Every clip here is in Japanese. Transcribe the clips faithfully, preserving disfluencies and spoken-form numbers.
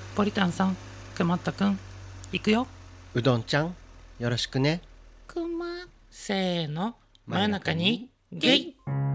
ポリタンさん、くまったくん、行くよ。 うどんちゃん、よろしくね。 くま、せーの、真夜中にゲイ。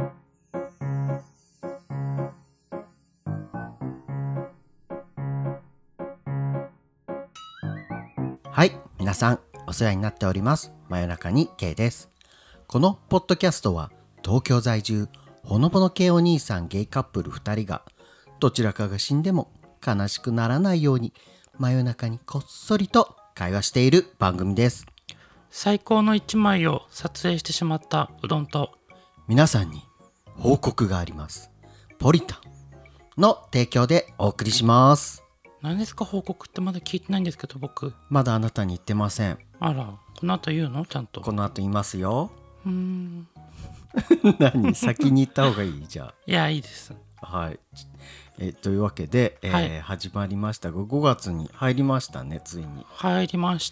はい、皆さんお世話になっております。真夜中にゲイです。このポッドキャストは東京在住ほのぼの系お兄さんゲイカップルふたりがどちらかが死んでも悲しくならないように真夜中にこっそりと会話している番組です。 最高の一枚を撮影してしまったうどんと、 皆さんに報告があります。ポリタンの提供でお送りします。 何ですか報告ってまだ聞いてないんですけど僕。 まだあなたに言ってません。 あら、この後言うのちゃんと。 この後言いますよ。 うーん。 何先に言った方がいいじゃいや、いいです。 あ。はい。えというわけで、えーはい始まりましたがごがつに入りましたね、ついに。 入りました。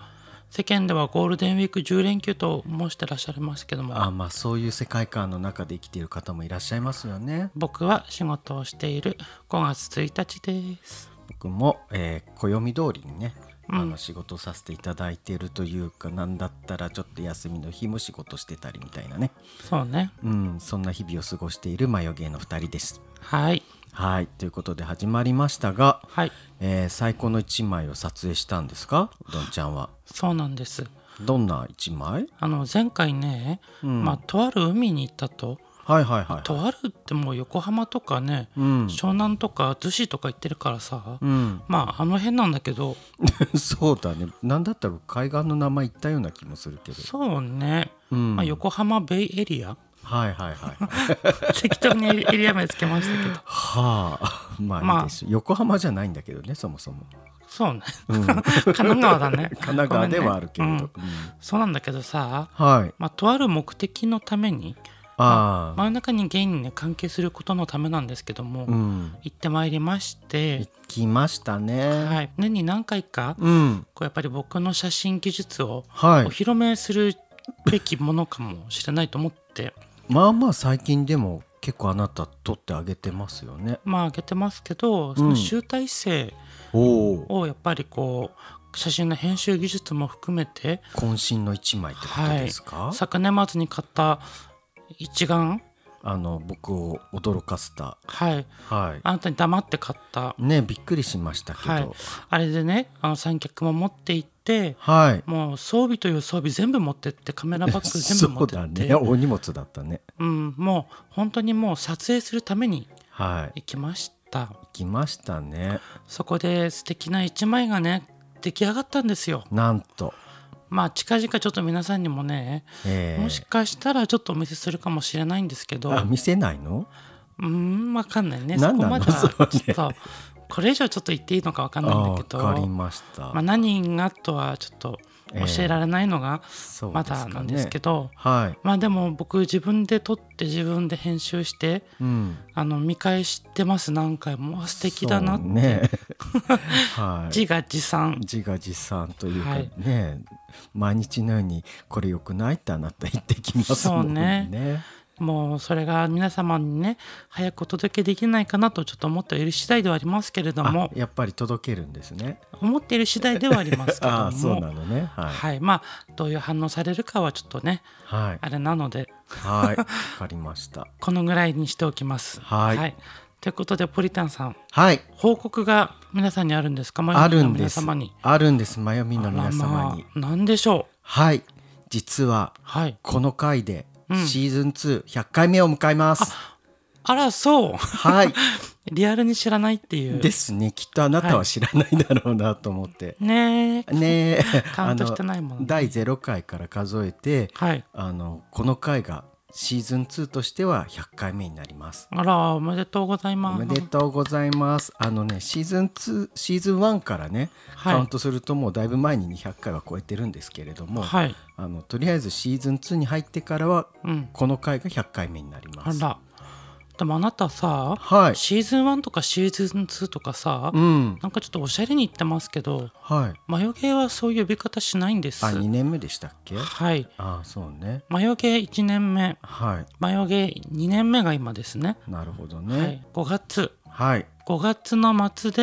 世間ではゴールデンウィークじゅう連休と申してらっしゃいますけども、 あまあそういう世界観の中で生きている方もいらっしゃいますよね。 僕は仕事をしているごがつついたちです。 僕も、えー暦通りにね、 うんあの仕事させていただいているというか、なんだったらちょっと休みの日も仕事してたりみたいなね、 そうね。 うんそんな日々を過ごしているマヨゲーのふたりです。 はいはい、ということで始まりましたが、 はいえー最高のいちまいを撮影したんですか、うどんちゃんは。 そうなんです。 どんないちまい？ あの前回ね、 うんまあとある海に行ったと、 はいはいはい、はい、 とあるってもう横浜とかね、 うん湘南とか逗子とか行ってるからさ、 うんまああの辺なんだけど、 そうだね、なんだったら海岸の名前言ったような気もするけど、 そうね、 うんまあ、横浜ベイエリアはいはいはいはい適当にエリア名つけましたけど、 はあまあいいです、横浜じゃないんだけどね、そもそも、 そうね、 うん、 神奈川だね神奈川ではあるけれど、 ごめんねうんそうなんだけどさ、 うんはい、 まあ、とある目的のために、 ああ、 真ん中にゲイにね関係することのためなんですけども、 うん行ってまいりまして行、きましたね。 はい、年に何回か、 うんこうやっぱり僕の写真技術をはいお披露目するべきものかもしれないと思って、 まあまあ最近でも結構あなた撮ってあげてますよね。 まあ上げてますけど、その集大成おお、 をやっぱりこう写真の編集技術も含めて、 渾身の一枚ってことですか？ 昨年末に買った一眼、 あの僕を驚かせた、 はい、 はいあなたに黙って買った、 ね、びっくりしましたけど、 はい、あれでね、あの三脚も持って行って、 はい、 もう装備という装備全部持ってって、カメラバッグ全部持ってって、 そうだね、お荷物だったね。 うん、もう本当にもう撮影するためにはい行きました。 行きましたね。 そこで素敵な一枚がね出来上がったんですよ。 なんと、 まあ近々ちょっと皆さんにもね、 えー、 もしかしたらちょっとお見せするかもしれないんですけど、 あ見せないの？ うーん分かんないね。そ何なのこまではちょっそれとこれ以上ちょっと言っていいのか分かんないんだけど、 あわかりました、 まあ、何がとはちょっと教えられないのがそうまですかね、 だなんですけど、 はい、 まあでも僕自分で撮って自分で編集してうん、 あの見返してます。何回も素敵だなって、 そうねはい、 自画自賛。 自画自賛というかはいね、毎日のようにこれ良くないってあなた言ってきますもんね。 そうねもうそれが皆様にね早くお届けできないかなとちょっと思っている次第ではありますけれども、 あやっぱり届けるんですね。 思っている次第ではありますけどもあそうなのね、はい、 はい、まあどういう反応されるかはちょっとねはいあれなのではい、わかりました。 このぐらいにしておきます。 はいということでポリタンさん、 はい、 報告が皆さんにあるんですか？マヨあミのるんです皆様に。 あるんですマヨミの皆様に。 あらまあ、何でしょう？ はい、実ははいこの回でうんシーズンツーひゃっかいめを迎えます、 あらそうはいリアルに知らないっていうですね。きっとあなたは知らないだろうなと思って、 ねえねえカウントしてないもんね。 だいゼロかいから数えて、 はいあのこの回がシーズンツーとしてはひゃっかいめになります。 あらおめでとうございおます。 めでとうございます。あのねシーズンツーシーズンワンからね、 はいカウントするともうだいぶ前ににひゃっかいは超えてるんですけれども、 はい、 あのとりあえずシーズンツーに入ってからはうん、 この回がひゃっかいめになります。 あらでもあなたさ、 はい、 シーズンワンとかシーズンツーとかさ、 うん、 なんかちょっとおしゃれに言ってますけど、 はい、 マヨゲーはそういう呼び方しないんです。 あにねんめでしたっけ？ はいあそうね、 マヨゲーいちねんめ、 はい、 マヨゲーにねんめが今ですね。 なるほどはいね、 ごがつはい、 ごがつの末で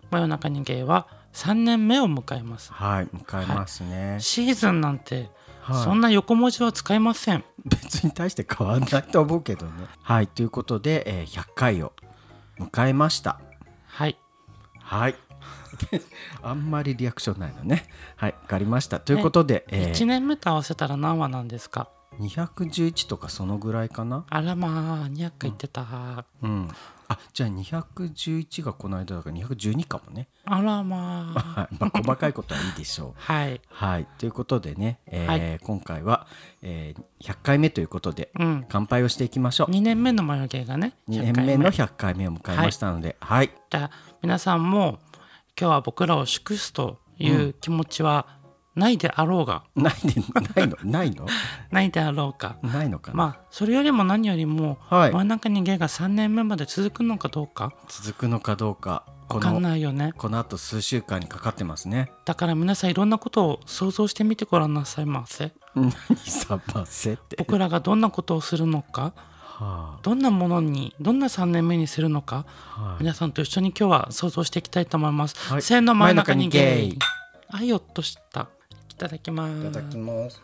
真夜中にゲイはさんねんめを迎えます。 はい、迎えますね、 はい、シーズンなんて、 はい、 そんな横文字は使いません。 別に大して変わんないと思うけどね。はい、ということで、えー、ひゃっかいを迎えました。 はいはいあんまりリアクションないのね。はい、わかりました。ということで、 えー、いちねんめと合わせたら何話なんですか？ にひゃくじゅういちとかそのぐらいかな。 あらまあにひゃっかい言ってた、 うん、うん、あ、じゃあにひゃくじゅういちがこの間だからにひゃくじゅうにかもね。 あらまあまあ細かいことはいいでしょうはい、 はい、ということでね、えーはい、今回は、えー、ひゃっかいめということで、うん、乾杯をしていきましょう。 にねんめのマヨゲーがねにねんめのひゃっかいめを迎えましたので、はい、はい、 じゃあ皆さんも今日は僕らを祝すという気持ちはないであろうが、 うん、ないでないのないのないであろうかないのかな。 まあそれよりも何よりも、はい、真ん中にゲイがさんねんめまで続くのかどうか続くのかどうか分かんないよね。 このあと数週間にかかってますね。 だから皆さんいろんなことを想像してみてごらんなさいませ。 何さませって僕らがどんなことをするのか、はあ、どんなものにどんなさんねんめにするのか、はあ、皆さんと一緒に今日は想像していきたいと思います、はい、せーの真ん中にゲイ。あいよっとした。いただきます。 いただきます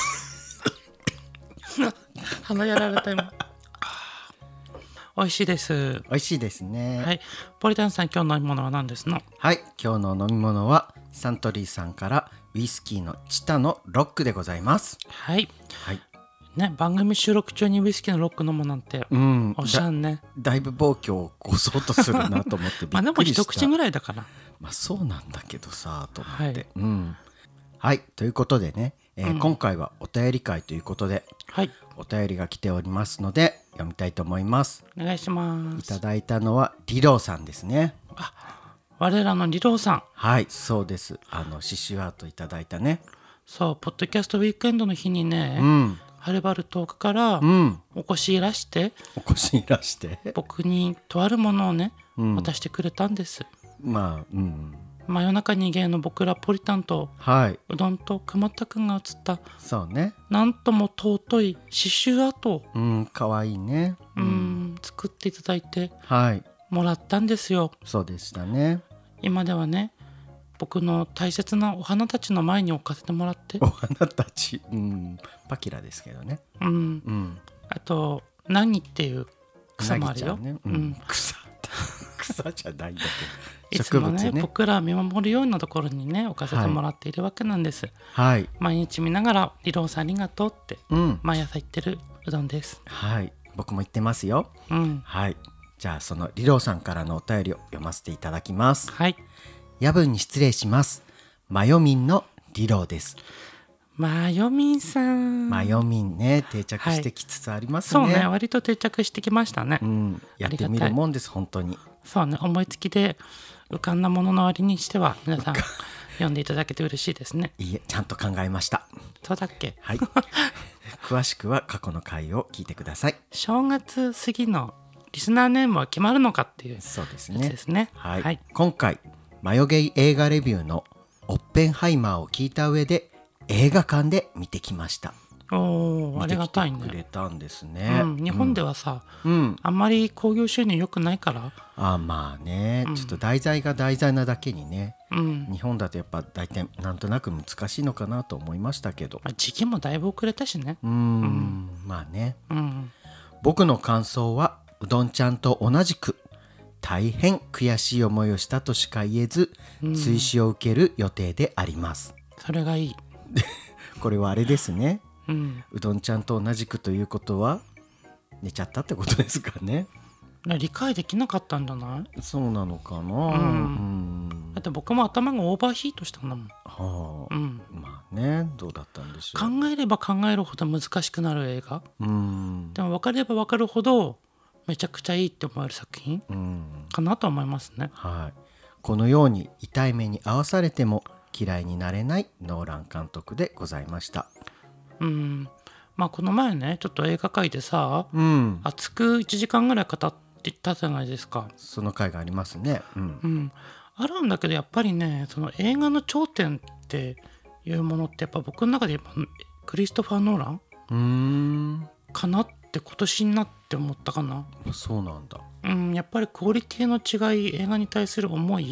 鼻やられた今美味しいです。 美味しいですね。 はい、ポリタンさん今日の飲み物は何ですの？ はい、今日の飲み物はサントリーさんからウイスキーのチタのロックでございます。 はい、 はいね、番組収録中にウイスキーのロック飲むなんて、うん、おっしゃんね。 だ、だいぶ暴挙を起こそうとするなと思ってびっくりしたまあでも一口ぐらいだからまあそうなんだけどさと思って、はい、うん、はい、ということでね、えーうん、今回はお便り会ということで、はい、お便りが来ておりますので読みたいと思います。 お願いします。 いただいたのはリローさんですね。 あ、我らのリローさん。 はい、そうです。あの刺繍アートいただいたね。 そう、ポッドキャストウィークエンドの日にね、うん、はるばる遠くからお越しいらして、 うん、お越しいらして僕にとあるものをね、うん、渡してくれたんです。 まあ、うん、 真夜中にゲイの僕らポリタンと、はい、うどんとくまったくんが写ったそうね、 なんとも尊い刺繍アートを、 うん、かわいいね、 うん、うん、作っていただいて、はい、もらったんですよ。 そうでしたね。 今ではね、僕の大切なお花たちの前に置かせてもらって。 お花たち、うん、パキラですけどね、 うん、うん、あとナギっていう草もあるよ、ね、 うんうん、草草じゃないんだけどいつも ね, ね僕ら見守るようなところにね置かせてもらっているわけなんです、はい、毎日見ながらリローさんありがとうって、うん、毎朝言ってるうどんです。 はい、僕も言ってますよ、うん、はい、じゃあそのリローさんからのお便りを読ませていただきます。はい、夜分に失礼します。マヨミンのリローです。 マヨミンさん、 マヨミンね、定着してきつつありますね、 はい、そうね、割と定着してきましたね、 うん、やってみるもんです本当に。 そうね、思いつきで浮かんだものの割にしては皆さん読んでいただけて嬉しいですね。 いいえ、ちゃんと考えました。 そうだっけ。 はい詳しくは過去の回を聞いてください。 正月過ぎのリスナーネームは決まるのかっていうやつですね。 そうですね、はい、 はい、 今回マヨゲイ映画レビューのオッペンハイマーを聞いた上で映画館で見てきました。 おー、ありがたいね。 見てきてくれたんですね、 うん、日本ではさ、うん、あんまり興行収入良くないから。 あ、まあね、うん、ちょっと題材が題材なだけにね、うん、日本だとやっぱ大体なんとなく難しいのかなと思いましたけど、 まあ、時期もだいぶ遅れたしね。 うーん、うん、まあね、うん、僕の感想はうどんちゃんと同じく大変悔しい思いをしたとしか言えず、うん、追試を受ける予定であります。 それがいいこれはあれですね、 うん、 うどんちゃんと同じくということは寝ちゃったってことですかね。 理解できなかったんじゃない？ そうなのかな、うんうん、 だって僕も頭がオーバーヒートしたんだもん、 はあ、うん、まあね、どうだったんでしょう。 考えれば考えるほど難しくなる映画、うん、でも分かれば分かるほどめちゃくちゃいいって思える作品、うん、かなと思いますね、 はい、このように痛い目に遭わされても嫌いになれないノーラン監督でございました。 うん、まあこの前ねちょっと映画界でさ、うん、熱くいちじかんぐらい語ってたじゃないですか。 その回がありますね、うんうん、 あるんだけどやっぱりね、その映画の頂点っていうものってやっぱ僕の中でやっぱクリストファー・ノーランうーんかなって今年になって思ったかな。 そうなんだ、 うん、やっぱりクオリティの違い、映画に対する思い、う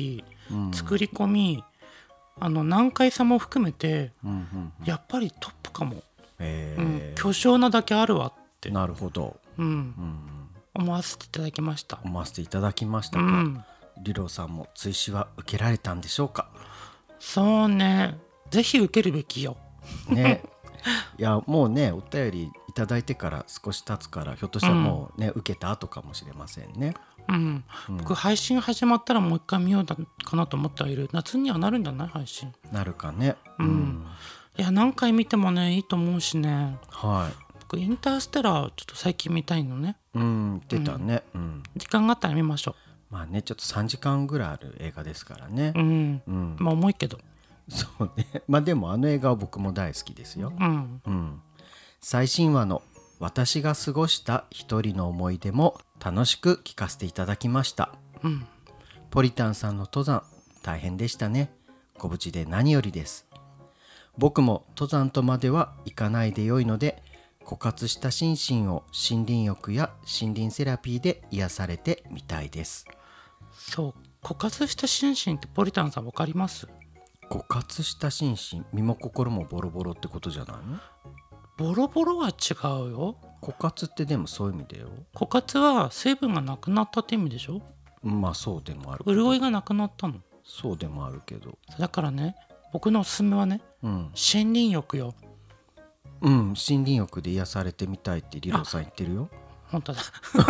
うん、作り込み、あの難解さも含めて、うんうんうん、やっぱりトップかも、えーうん、巨匠なだけあるわってなるほど、 うんうん、思わせていただきました思わせていただきましたか、うん、リロさんも追試は受けられたんでしょうか。 そうね、ぜひ受けるべきよねいやもうねお便りいただいてから少し経つからひょっとしたらもうね、うん、受けた後かもしれませんね、 うんうん、僕配信始まったらもう一回見ようかなと思ってはいる。夏にはなるんじゃない配信なるかね、 うん、うん、いや何回見てもねいいと思うしね、 はい、 僕インターステラーちょっと最近見たいのね。 うん出たね、うんうん、 時間があったら見ましょう。まあねちょっとさんじかんぐらいある映画ですからね、 うんうん、まあ重いけどそうねまあでもあの映画は僕も大好きですよ、うんうん、最新話の私が過ごした一人の思い出も楽しく聞かせていただきました、うん、ポリタンさんの登山大変でしたね。ご無事で何よりです。僕も登山とまでは行かないでよいので枯渇した心身を森林浴や森林セラピーで癒されてみたいです。 そう枯渇した心身ってポリタンさん分かります？ 枯渇した心身、身も心もボロボロってことじゃないの？ ボロボロは違うよ。 枯渇ってでもそういう意味だよ。 枯渇は水分がなくなったって意味でしょ。 まあそうでもある。 潤いがなくなったの。 そうでもあるけど。 だからね僕のおすすめはね、うん、森林浴よ。 うん森林浴で癒されてみたいってリロさん言ってるよ。 本当だ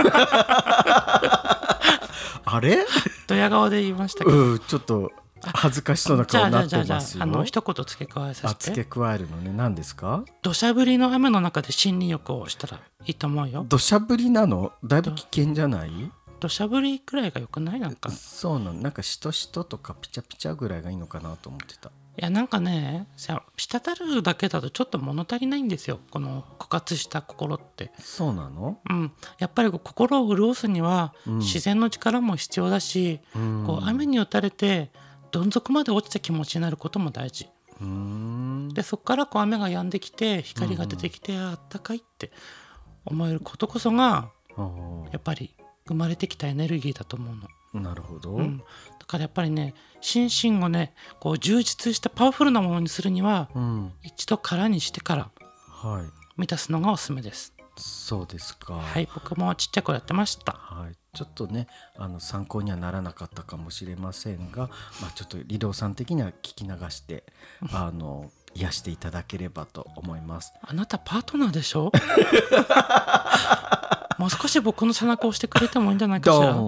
あれドヤ顔で言いましたけど、 うん、ちょっと恥ずかしそうな顔になってますよ。じゃあじゃあじゃああの一言付け加えさせて。 あ付け加えるのね。何ですか？ 土砂降りの雨の中で森林浴をしたらいいと思うよ。 土砂降りなの？だいぶ危険じゃない？ 土砂降りくらいがよくない？なんかそうなの。なんかしとしととかピチャピチャぐらいがいいのかなと思ってた。 いやなんかね滴るだけだとちょっと物足りないんですよこの枯渇した心って。 そうなの？ うん、やっぱり心を潤すには自然の力も必要だし、うん、こう雨に打たれてどん底まで落ちた気持ちになることも大事。うーんでそこからこう雨が止んできて光が出てきて、うん、あったかいって思えることこそがやっぱり生まれてきたエネルギーだと思うの。 なるほど、 うん、だからやっぱりね心身をねこう充実したパワフルなものにするには、うん、一度空にしてから満たすのがおすすめです。 そうですか。 はい、僕もちっちゃい頃やってました。 はい、ちょっとねあの参考にはならなかったかもしれませんが、まあ、ちょっとリロさん的には聞き流してあの癒していただければと思います。 あなたパートナーでしょもう少し僕の背中を押してくれてもいいんじゃないかしら。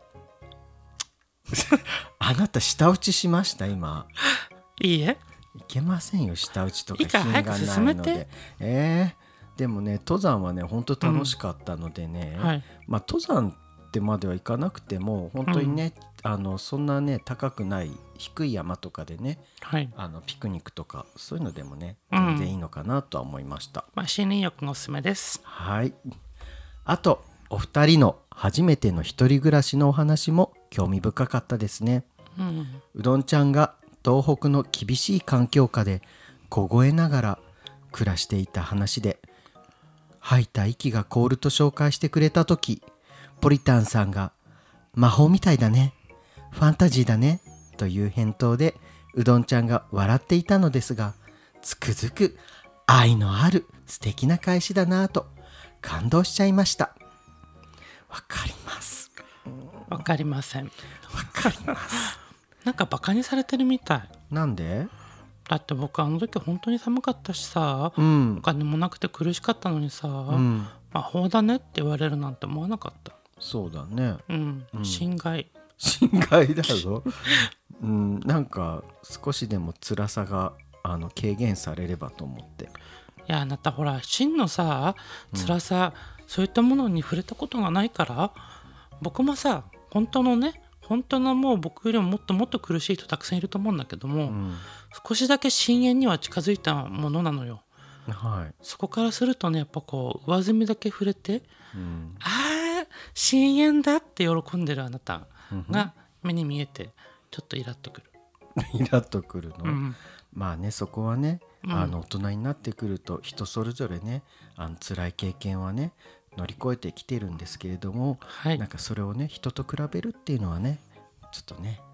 あなた舌打ちしました今？ いいえいけませんよ舌打ちとか。 いいから早く進めて。 えー、でもね登山はね本当楽しかったのでね、うんはいまあ、登山ってまではいかなくても本当にね、うん、あのそんなね高くない低い山とかでね、はい、あのピクニックとかそういうのでもね全然いいのかなとは思いました、うんまあ、森林浴がおすすめです。 はい。あとお二人の初めての一人暮らしのお話も興味深かったですね、うん、うどんちゃんが東北の厳しい環境下で凍えながら暮らしていた話で吐いた息が凍ると紹介してくれた時ポリタンさんが魔法みたいだねファンタジーだねという返答でうどんちゃんが笑っていたのですがつくづく愛のある素敵な返しだなと感動しちゃいました。わかります。 わかりません。 わかりますなんかバカにされてるみたい。 なんで？ だって僕あの時本当に寒かったしさ、うん、お金もなくて苦しかったのにさ、うん、魔法だねって言われるなんて思わなかった。 そうだね、 うんうん、心外心外だぞ、うん、なんか少しでも辛さがあの軽減されればと思って。 いやあなたほら真のさ辛さ、うん、そういったものに触れたことがないから僕もさ本当のね本当のもう僕よりももっともっと苦しい人たくさんいると思うんだけども、うん、少しだけ深淵には近づいたものなのよ、はい、そこからするとねやっぱこう上澄みだけ触れて、うん、あー深淵だって喜んでるあなたが目に見えてちょっとイラッとくるイラッとくるの、うん、まあねそこはねあの大人になってくると人それぞれねあの辛い経験はね乗り越えてきてるんですけれども、はい、なんかそれをね人と比べるっていうのはねちょっとね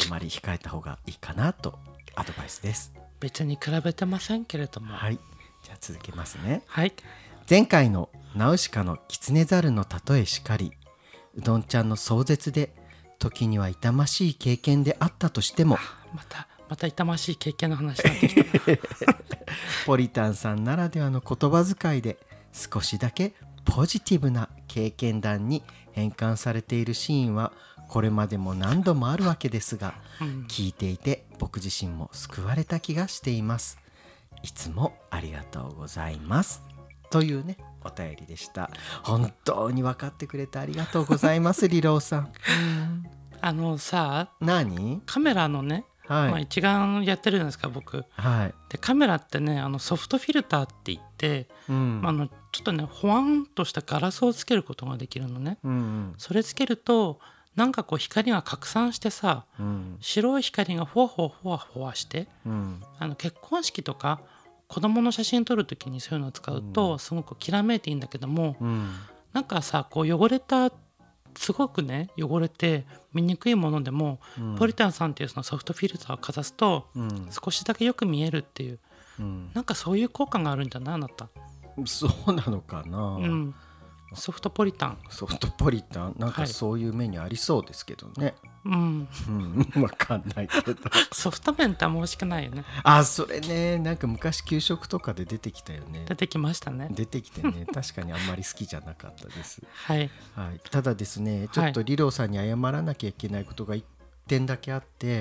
あまり控えた方がいいかなとアドバイスです。 別に比べてませんけれども。 はい、じゃあ続けますね。 はい。 前回のナウシカのキツネザルの例えしかり、うどんちゃんの壮絶で時には痛ましい経験であったとしても、 またまた痛ましい経験の話になってきたポリタンさんならではの言葉遣いで少しだけポジティブな経験談に変換されているシーンはこれまでも何度もあるわけですが、うん、聞いていて僕自身も救われた気がしています。いつもありがとうございますというねお便りでした。本当に分かってくれてありがとうございますリローさん。 あのさ、 何カメラのね、はい、まあ、一眼やってるじゃないですか僕、 はい、 でカメラってねあのソフトフィルターって言って、うん、まあ、あのちょっとねほわんとしたガラスをつけることができるのね、うんうん、それつけるとなんかこう光が拡散してさ、うん、白い光がふわふわふわふわして、うん、あの結婚式とか子供の写真撮るときにそういうのを使うと、うん、すごくきらめいていいんだけども、うん、なんかさこう汚れたすごくね汚れて見にくいものでも、うん、ポリタンさんっていうそのソフトフィルターをかざすと、うん、少しだけよく見えるっていう、うん、なんかそういう効果があるんじゃないあなた。 そうなのかな、 うん、ソフトポリタンソフトポリタンなんかそういうメニューありそうですけどね、はい、うん、うん、分かんないけどソフト麺ってあんま美味しくないよね。 あ、それね、なんか昔給食とかで出てきたよね。 出てきましたね。 出てきてね確かにあんまり好きじゃなかったです、 はい、 はい、ただですねちょっとリローさんに謝らなきゃいけないことがいってんだけあって、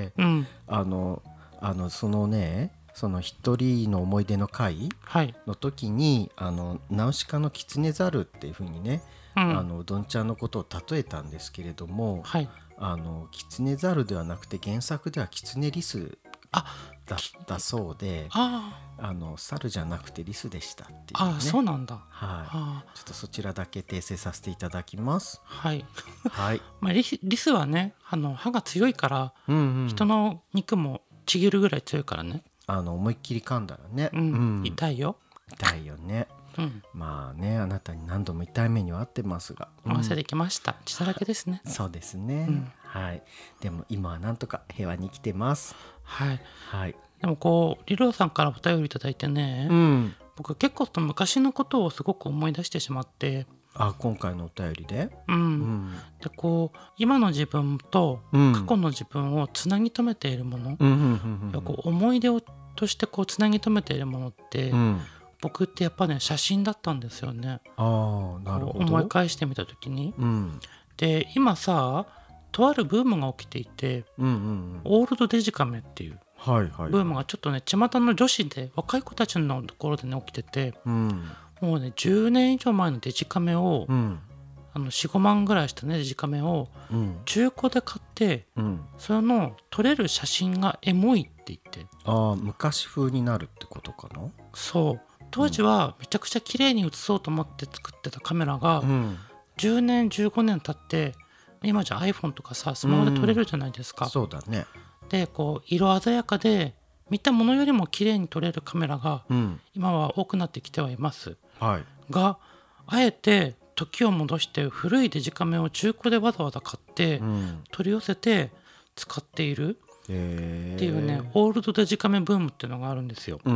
うん、あのあのそのねその一人の思い出の会の時に、はい、あのナウシカのキツネザルっていう風にね、うん、あのうどんちゃんのことを例えたんですけれども、はい、あのキツネザルではなくて原作ではキツネリスだったそうで、ああの猿じゃなくてリスでしたっていうね。 あ、そうなんだ。 はい、ちょっとそちらだけ訂正させていただきます。 はい、はい、まあ、リス、リスはねあの歯が強いから、うんうん、人の肉もちぎるぐらい強いからね、 あの思いっきり噛んだらね、 うんうん、痛いよ。 痛いよね、うん、まあねあなたに何度も痛い目には遭ってますが、 うん、合わせてきました。血だらけですね。 そうですね、うん、はい。でも今はなんとか平和に生きてます。 はい、はい、でもこうリローさんからお便りいただいてね、うん、僕結構昔のことをすごく思い出してしまって、 あ、今回のお便りで、 うんうん、でこう今の自分と過去の自分をつなぎ止めているもの、こう思い出をとしてこうつなぎ止めているものって、うん、僕ってやっぱね写真だったんですよね。 あ、なるほど。 思い返してみた時に、うん、で今さとあるブームが起きていて、うんうんうん、オールドデジカメっていうはいはい、 ブームがちょっとね巷の女子で若い子たちのところでね起きてて、うん、もうねじゅうねん以上前のデジカメを、うん、あの よん,ご 万ぐらいしたねデジカメを中古で買って、うん、その撮れる写真がエモいって言って、 ああ昔風になるってことかな。 そう当時はめちゃくちゃ綺麗に写そうと思って作ってたカメラが、うん、じゅうねんじゅうごねん経って今じゃ iPhone とかさスマホで撮れるじゃないですか、 うん、そうだね。 でこう色鮮やかで見たものよりも綺麗に撮れるカメラが今は多くなってきてはいます、はい、があえて時を戻して古いデジカメを中古でわざわざ買って、うん、取り寄せて使っているっていうねオールドデジカメブームっていうのがあるんですよ、うん、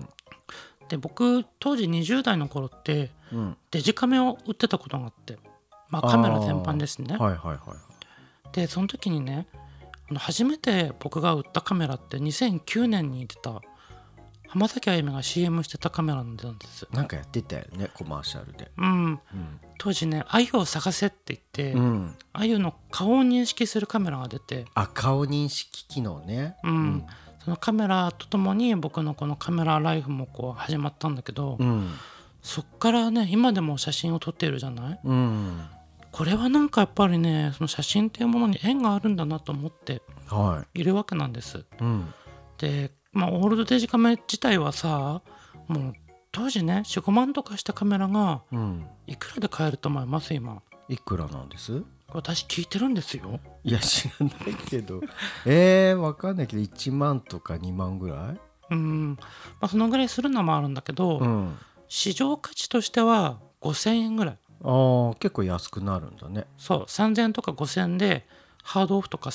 で僕当時にじゅう代の頃って、うん、デジカメを売ってたことがあって、まあ、カメラ全般ですね、はいはいはい、でその時にね初めて僕が売ったカメラってにせんきゅうねんに出た浜崎あゆみが シーエム してたカメラなんです。 なんかやってたよねコマーシャルで、 うんうん、当時ねあゆを探せって言って、うん、あゆの顔を認識するカメラが出て、 あ顔認識機能ね、 うんうん、そのカメラとともに僕のこのカメラライフもこう始まったんだけど、うん、そっからね今でも写真を撮っているじゃない、うん、これはなんかやっぱりねその写真っていうものに縁があるんだなと思っているわけなんです、はい、うん、で、まあ、オールドデジカメ自体はさもう当時ね よん,ご 万とかしたカメラがいくらで買えると思います今。 いくらなんです？ 私聞いてるんですよ。 いや知らないけどえーわかんないけどいちまんとかにまんぐらい、 うん、まあ、そのぐらいするのもあるんだけど、うん、市場価値としてはごせんえんぐらい。 あ結構安くなるんだね。 そうさんぜんえんとかごせんえんでハードオフとかさ、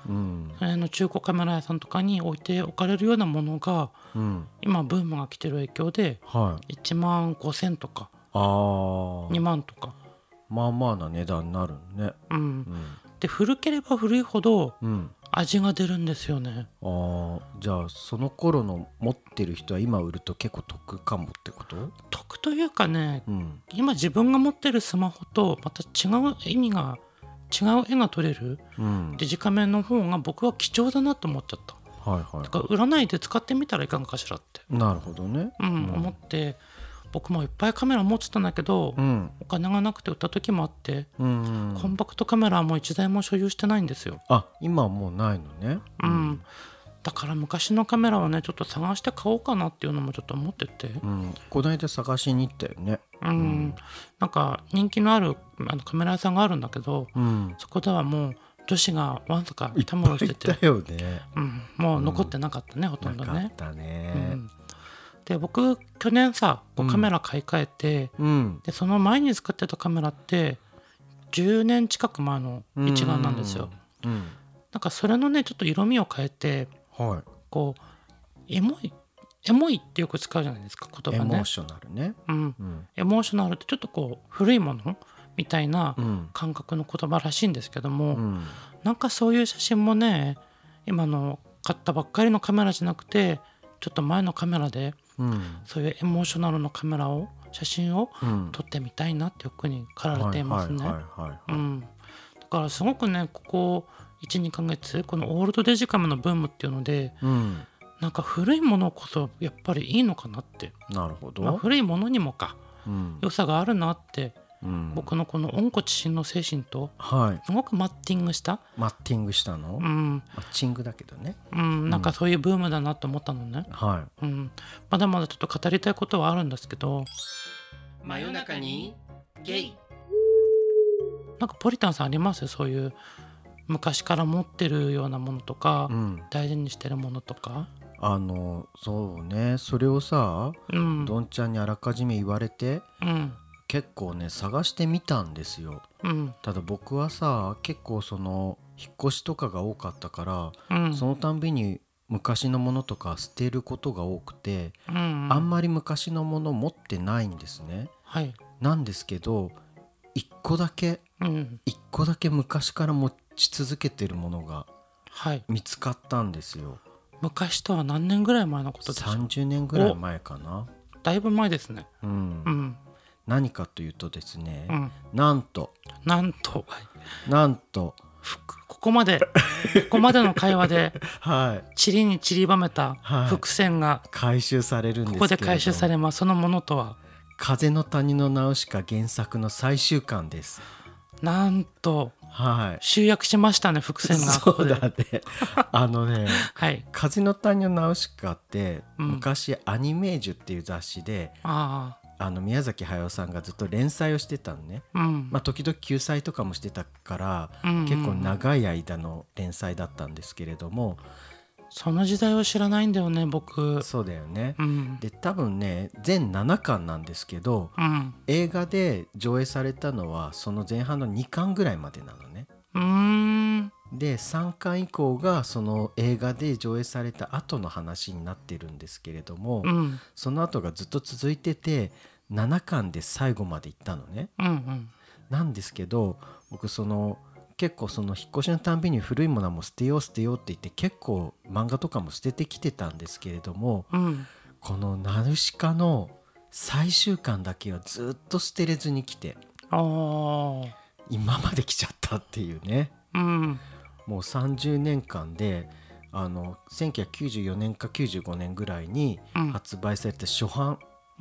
うん、それの中古カメラ屋さんとかに置いておかれるようなものが、うん、今ブームが来てる影響で、はい、いちまんごせんとかあにまんとかまあまあな値段になるね、 うんうん、で古ければ古いほど味が出るんですよね、 うん、あじゃあその頃の持ってる人は今売ると結構得かもってこと？ 得というかね、うん、今自分が持ってるスマホとまた違う意味が違う絵が撮れる、うん、デジカメの方が僕は貴重だなと思っちゃった、はいはいはい、だから売らないで使ってみたらいかがかしらって。 なるほどね、 うんうん、思って僕もいっぱいカメラ持ってたんだけど、うん、お金がなくて売った時もあって、うんうん、コンパクトカメラはもういちだいも所有してないんですよ。 あ、今はもうないのね、 うんうん、だから昔のカメラをねちょっと探して買おうかなっていうのもちょっと思ってて、 うん、この間探しに行ったよね、 うんうん、なんか人気のあるあのカメラ屋さんがあるんだけど、うん、そこではもう女子がわんさかたむろしてていっぱいいたよね、 うん、もう残ってなかったね、うん、ほとんどね。 なかったね、うん、 で僕去年さカメラ買い替えて、うん、でその前に使ってたカメラってじゅうねん近く前の一眼なんですよ、うんうん、なんかそれのねちょっと色味を変えて、はい、こうエモいエモいってよく使うじゃないですか言葉ね。 エモーショナルね、 うんうん、エモーショナルってちょっとこう古いものみたいな感覚の言葉らしいんですけども、うん、なんかそういう写真もね今の買ったばっかりのカメラじゃなくてちょっと前のカメラで、うん、そういうエモーショナルのカメラを写真を撮ってみたいなって欲に駆られていますね。だからすごくねここ いち,に ヶ月このオールドデジカメのブームっていうので、うん、なんか古いものこそやっぱりいいのかなって。 なるほど、 まあ、古いものにもか、うん、良さがあるなって、うん、僕のこの温故知新の精神とすごくマッティングした、 マッティングしたの、うん、マッチングだけどね、 うん、なんかそういうブームだなと思ったのね、はいうん、まだまだちょっと語りたいことはあるんですけど、真夜中にゲイなんかポリタンさんありますよそういう昔から持ってるようなものとか、うん、大事にしてるものとか。 あのそうねそれをさ、うん、どんちゃんにあらかじめ言われて、うん、結構ね探してみたんですよ、うん、ただ僕はさ結構その引っ越しとかが多かったから、うん、そのたんびに昔のものとか捨てることが多くて、うんうん、あんまり昔のもの持ってないんですね、はい、なんですけど一個だけ、うん、一個だけ昔から持ち続けてるものが見つかったんですよ、はい、 昔とは何年ぐらい前のことでしょう？ さんじゅうねんぐらい前かな。 だいぶ前ですね、 うんうん、何かというとですね、うん、なんとなんとなんとここまでここまでの会話でちりに散りばめた伏線が、 はい、回収されるんですけれど、 ここで回収されます。そのものとは風の谷のナウシカ原作の最終巻です。 なんと、 はい、 集約しましたね伏線が。 そうだねあのね、はい、風の谷のナウシカって、うん、昔アニメージュっていう雑誌でああの宮崎駿さんがずっと連載をしてたのね、うんまあ、時々救済とかもしてたから、うんうんうん、結構長い間の連載だったんですけれども、 その時代を知らないんだよね僕。 そうだよね、うん、で多分ね全ななかんなんですけど、うん、映画で上映されたのはその前半のにかんぐらいまでなのね。うーんでさんかん以降がその映画で上映された後の話になってるんですけれども、うん、その後がずっと続いててななかんで最後まで行ったのね、うんうん、なんですけど僕その結構その引っ越しのたんびに古いものも捨てよう捨てようって言って結構漫画とかも捨ててきてたんですけれども、うん、このナウシカの最終巻だけはずっと捨てれずに来て、あ今まで来ちゃったっていうね、うん、もうさんじゅうねんかんであのせんきゅうひゃくきゅうじゅうよねんかきゅうじゅうごねんぐらいに発売された初版、うん、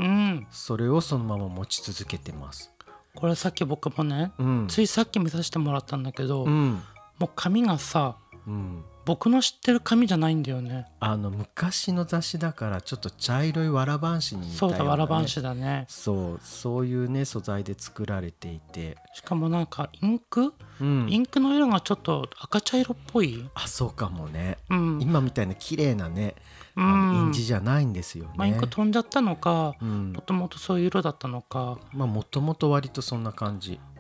それをそのまま持ち続けてます。 これさっき僕もね、うん、ついさっき見させてもらったんだけど、うん、もう紙がさ、うん、僕の知ってる紙じゃないんだよね。 あの昔の雑誌だからちょっと茶色いわらばん紙に似たような、ね、 そうだわらばん紙だね。 そうそういうね素材で作られていて、 しかもなんかインク、うん、インクの色がちょっと赤茶色っぽい。 あそうかもね、うん、今みたいな綺麗なねあの印字じゃないんですよね、 まあ、インク飛んじゃったのかもともとそういう色だったのか、 まあもともと割とそんな感じ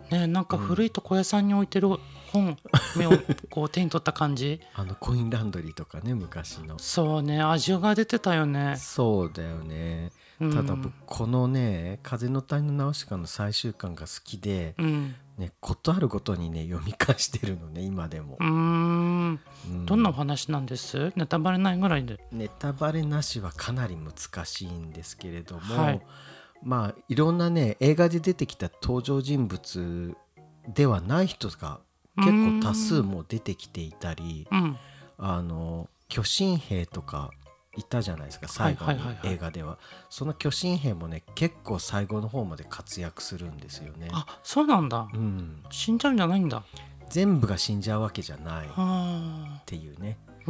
ね、なんか古い床屋さんに置いてる本、目をこう手に取った感じあのコインランドリーとかね、昔の。 そうね、味が出てたよね。 そうだよね。ただ僕このね風の谷のナウシカの最終巻が好きで、うんね、ことあるごとにね読み返してるのね今でも。 うーん、うん、どんなお話なんです？ネタバレないぐらいで。 ネタバレなしはかなり難しいんですけれども、はい、まあいろんなね映画で出てきた登場人物ではない人が結構多数も出てきていたり、うん、あの巨神兵とかいたじゃないですか最後に映画では。その巨神兵もね結構最後の方まで活躍するんですよね。 あ、そうなんだ、うん、死んじゃうんじゃないんだ。 全部が死んじゃうわけじゃないっていうね、うん、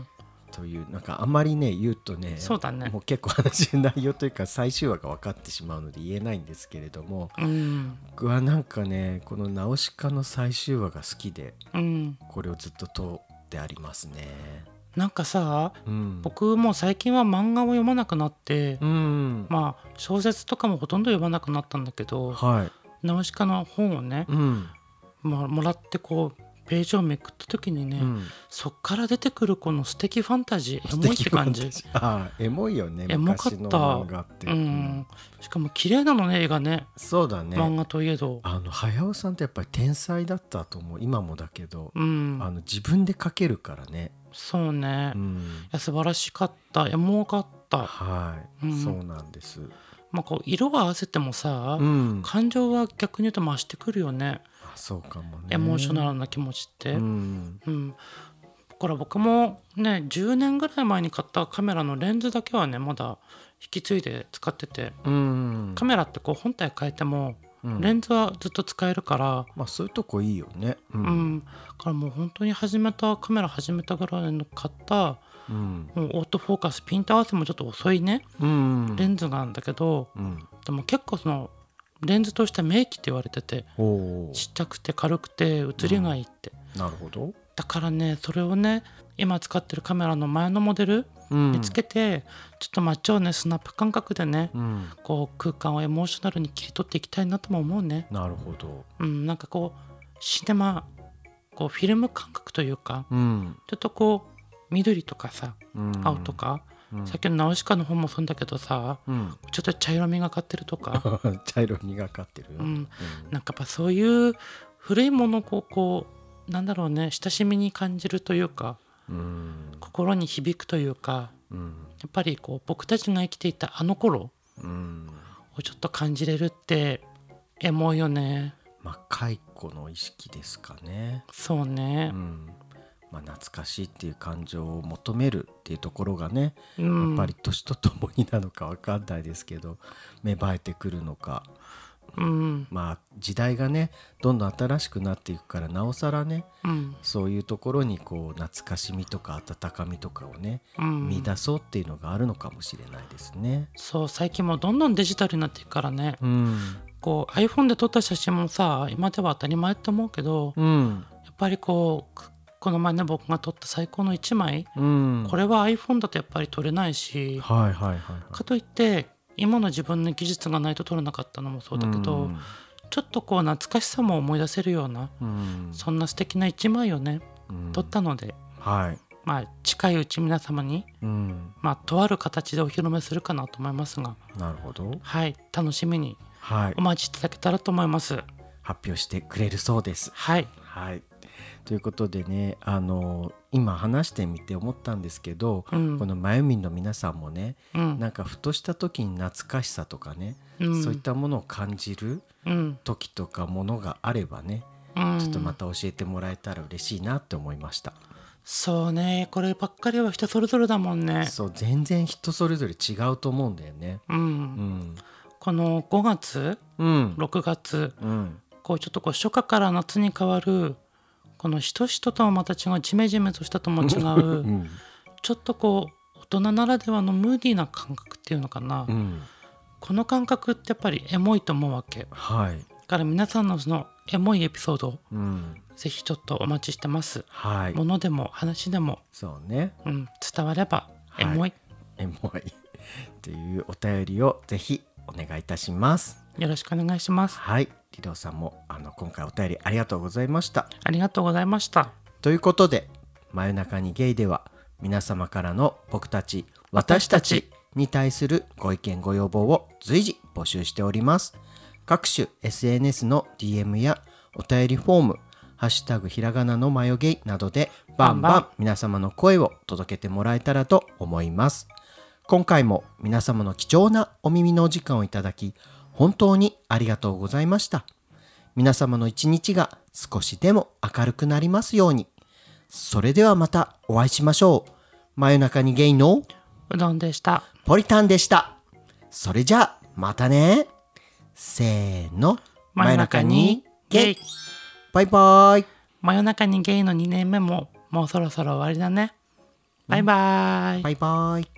というなんかあんまりね言うとね、 そうだね、 もう結構話の内容というか最終話が分かってしまうので言えないんですけれども、うん、僕はなんかねこのナウシカの最終話が好きで、うん、これをずっと通ってありますね。 なんかさ、うん、僕も最近は漫画を読まなくなって、うん、まあ小説とかもほとんど読まなくなったんだけど、はい、ナウシカの本をね、うんまあ、もらってこうページをめくった時にね、うん、そっから出てくるこの素敵ファンタジー、エモいって感じ。 ああエモいよね、昔の漫画って、 うん、しかも綺麗なのね絵がね。 そうだね、 漫画といえどあの早尾さんってやっぱり天才だったと思う今もだけど、うん、あの自分で描けるからね。 そうね、うん、いや素晴らしかった、エモかった。 はい、うん、そうなんです。 まあ、こう色を合わせてもさ、うん、感情は逆に言うと増してくるよね。 あ、そうかもね。 エモーショナルな気持ちって、うんうん、だから僕もねじゅうねんぐらい前に買ったカメラのレンズだけはねまだ引き継いで使ってて、うん、カメラってこう本体変えてもレンズはずっと使えるから、 まあそういうとこいいよね。 うん、うん、だからもう本当に始めたカメラ始めたぐらいの買った、うん、もうオートフォーカスピント合わせもちょっと遅いね、うん、レンズがあるんだけど、うん、でも結構そのレンズとして名機って言われてて、ちっちゃくて軽くて写りがいいって、 うん、なるほど。 だからねそれをね今使ってるカメラの前のモデルにつけて、うん、ちょっと街をねスナップ感覚でね、うん、こう空間をエモーショナルに切り取っていきたいなとも思うね。 なるほど、 うん、なんかこうシネマこうフィルム感覚というか、うん、ちょっとこう緑とかさ、うん、青とか、うん、さっきのナウシカの本もそうだけどさ、うん、ちょっと茶色みがかってるとか茶色みがかってる、うんうん、 なんかやっぱそういう古いものをこう、こうなんだろうね親しみに感じるというか、うん、心に響くというか、うん、やっぱりこう僕たちが生きていたあの頃をちょっと感じれるってエモいよね。 まあ解雇の意識ですかね。 そうね、うんまあ、懐かしいっていう感情を求めるっていうところがね、うん、やっぱり年とともになのか分かんないですけど芽生えてくるのか、うん、まあ時代がねどんどん新しくなっていくからなおさらね、うん、そういうところにこう懐かしみとか温かみとかをね、うん、見出そうっていうのがあるのかもしれないですね。 そう最近もどんどんデジタルになっていくからね、うん、こう iPhone で撮った写真もさ今では当たり前って思うけど、うん、やっぱりこうこの前ね僕が撮った最高のいちまい、うん、これは iPhone だとやっぱり撮れないし、はいはいはいはい、かといって今の自分の技術がないと撮れなかったのもそうだけど、うん、ちょっとこう懐かしさも思い出せるような、うん、そんな素敵ないちまいをね、うん、撮ったので、はいまあ、近いうち皆様に、うんまあ、とある形でお披露目するかなと思いますが、 なるほど、 はい、楽しみにお待ちいただけたらと思います、はい、 発表してくれるそうです。 はい、 はいということでねあの今話してみて思ったんですけど、うん、このまゆみんの皆さんもね、うん、なんかふとした時に懐かしさとかね、うん、そういったものを感じる時とかものがあればね、うん、ちょっとまた教えてもらえたら嬉しいなって思いました。 そうねこればっかりは人それぞれだもんね。 そう全然人それぞれ違うと思うんだよね、うんうん、 このごがつ、うん、ろくがつ、うん、こうちょっとこう初夏から夏に変わるこのしとしととはまた違うジメジメとしたとも違う、うん、ちょっとこう大人ならではのムーディーな感覚っていうのかな、うん、この感覚ってやっぱりエモいと思うわけ、はい、だから皆さんのそのエモいエピソード、うん、ぜひちょっとお待ちしてます、はい、ものでも話でもそうね、 うん、伝わればエモい、はい、 エモいというお便りをぜひお願いいたします。 よろしくお願いします。 はい、リロさんもあの今回お便りありがとうございました。 ありがとうございました。 ということで、真夜中にゲイでは皆様からの僕たち私たちに対するご意見ご要望を随時募集しております。各種 エスエヌエス の ディーエム やお便りフォーム、ハッシュタグひらがなのマヨゲイなどでバンバン皆様の声を届けてもらえたらと思います。今回も皆様の貴重なお耳のお時間をいただき本当にありがとうございました。皆様の一日が少しでも明るくなりますように。それではまたお会いしましょう。真夜中にゲイのうどんでした。 ポリタンでした。それじゃあまたね。せーの。 真夜中にゲイ。 バイバイ。 真夜中にゲイのにねんめももうそろそろ終わりだね。バイバイ。 バイバイ。